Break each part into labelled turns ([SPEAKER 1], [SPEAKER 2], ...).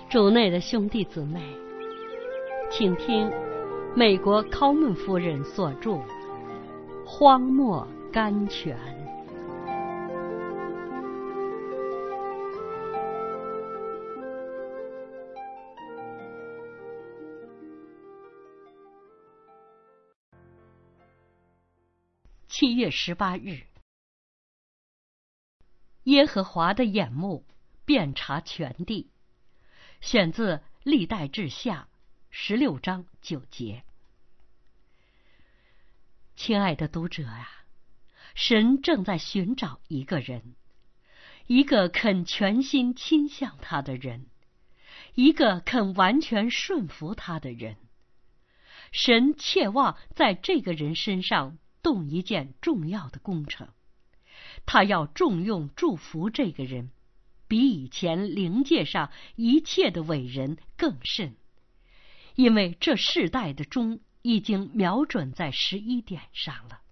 [SPEAKER 1] 主内的兄弟姊妹，请听美国考门夫人所著《荒漠甘泉》。7月18日，耶和华的眼目遍察全地，选自历代志下16章9节。亲爱的读者啊，神正在寻找一个人，一个肯全心倾向他的人，一个肯完全顺服他的人。神切望在这个人身上动一件重要的工程，他要重用祝福这个人，比以前灵界上一切的伟人更甚，因为这世代的钟已经瞄准在11点上了。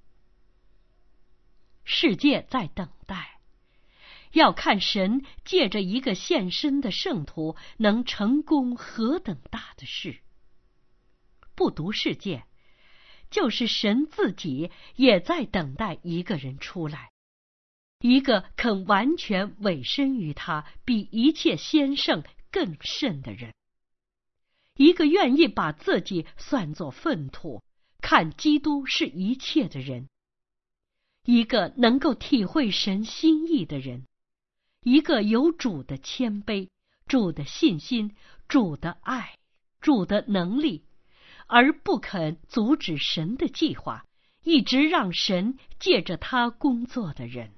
[SPEAKER 1] 世界在等待，要看神借着一个献身的圣徒能成功何等大的事。不独世界，就是神自己也在等待一个人出来，一个肯完全委身于他，比一切先圣更甚的人，一个愿意把自己算作粪土，看基督是一切的人，一个能够体会神心意的人，一个有主的谦卑，主的信心，主的爱，主的能力，而不肯阻止神的计划，一直让神借着他工作的人。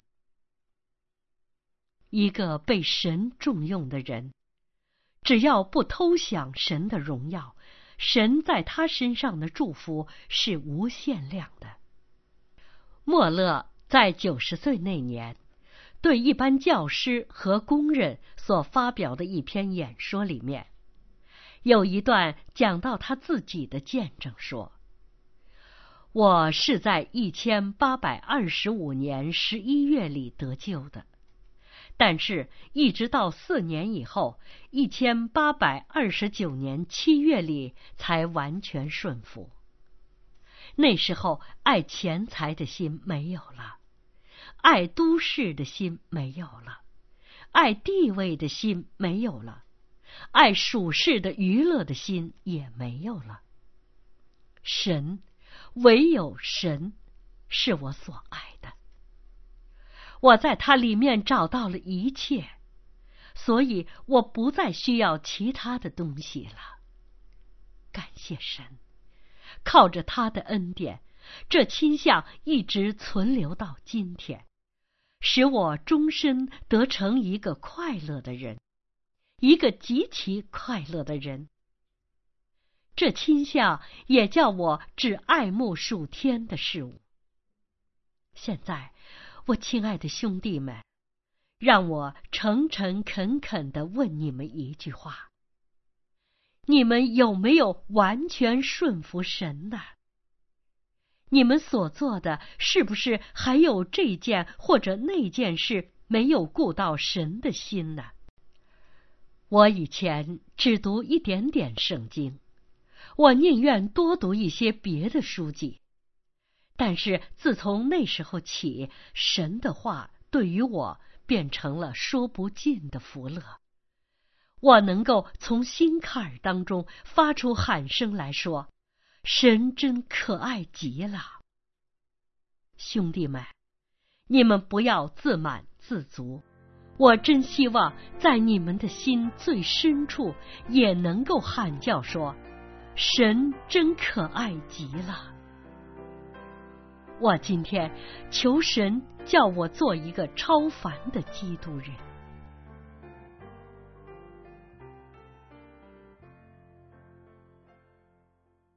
[SPEAKER 1] 一个被神重用的人，只要不偷享神的荣耀，神在他身上的祝福是无限量的。莫勒在90岁那年，对一般教师和工人所发表的一篇演说里面，有一段讲到他自己的见证说：我是在1825年11月里得救的，但是一直到4年以后，1829年7月里才完全顺服。那时候爱钱财的心没有了，爱都市的心没有了，爱地位的心没有了，爱属世的娱乐的心也没有了。神，唯有神是我所爱的。我在它里面找到了一切，所以我不再需要其他的东西了。感谢神，靠着他的恩典，这倾向一直存留到今天，使我终身得成一个快乐的人，一个极其快乐的人。这倾向也叫我只爱慕属天的事物。现在，我亲爱的兄弟们，让我诚诚恳恳地问你们一句话：你们有没有完全顺服神呢？你们所做的是不是还有这件或者那件事没有顾到神的心呢？我以前只读一点点圣经，我宁愿多读一些别的书籍，但是自从那时候起，神的话对于我变成了说不尽的福乐。我能够从心坎儿当中发出喊声来说：神真可爱极了。兄弟们，你们不要自满自足，我真希望在你们的心最深处也能够喊叫说：神真可爱极了。我今天求神叫我做一个超凡的基督人。